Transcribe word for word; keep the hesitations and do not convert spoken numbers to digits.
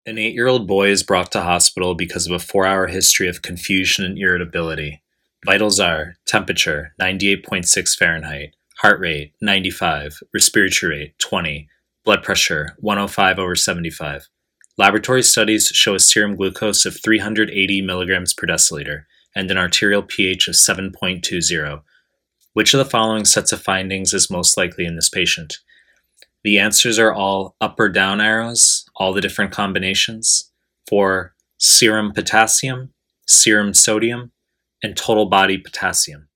An eight-year-old boy is brought to hospital because of a four-hour history of confusion and irritability. Vitals are temperature ninety-eight point six Fahrenheit, heart rate ninety-five, respiratory rate twenty, blood pressure one oh five over seventy-five. Laboratory studies show a serum glucose of three hundred eighty milligrams per deciliter and an arterial pH of seven point two zero. Which of the following sets of findings is most likely in this patient? The answers are all up or down arrows, all the different combinations, for serum potassium, serum sodium, and total body potassium.